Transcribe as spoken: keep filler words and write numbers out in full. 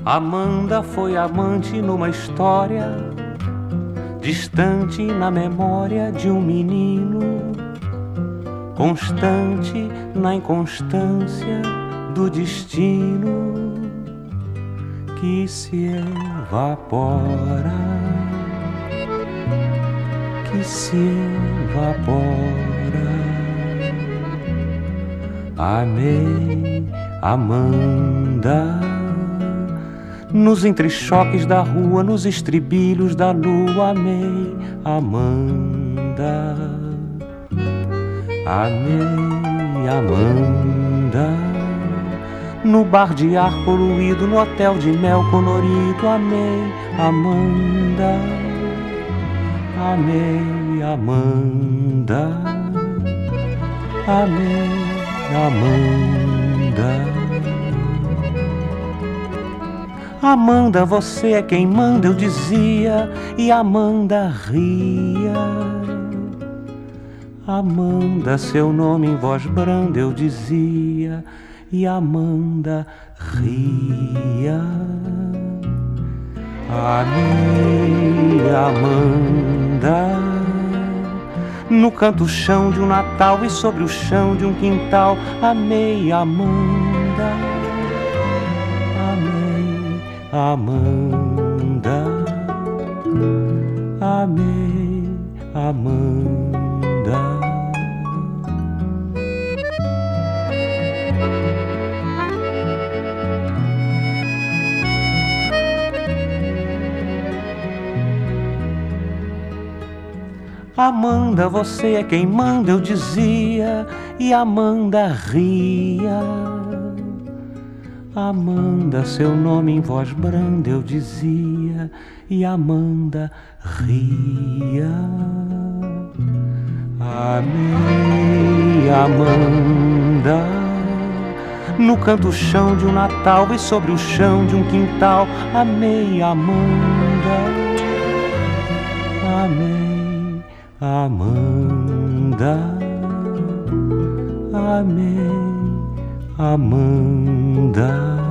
Amanda foi amante numa história distante na memória de um menino, constante na inconstância do destino que se evapora, que se evapora. Amei Amanda nos entrechoques da rua, nos estribilhos da lua. Amei Amanda, amei Amanda no bar de ar poluído, no hotel de mel colorido. Amei Amanda, amei Amanda, amei Amanda. Amanda, você é quem manda, eu dizia, e Amanda ria. Amanda, seu nome em voz branda, eu dizia, e Amanda ria. Amei Amanda no canto chão de um Natal e sobre o chão de um quintal. Amei Amanda, amei Amanda, amei Amanda. Amanda, você é quem manda, eu dizia, e Amanda ria. Amanda, seu nome em voz branda, eu dizia, e Amanda ria. Amei Amanda no canto chão de um Natal e sobre o chão de um quintal. Amei Amanda, amei Amanda, amei Amanda.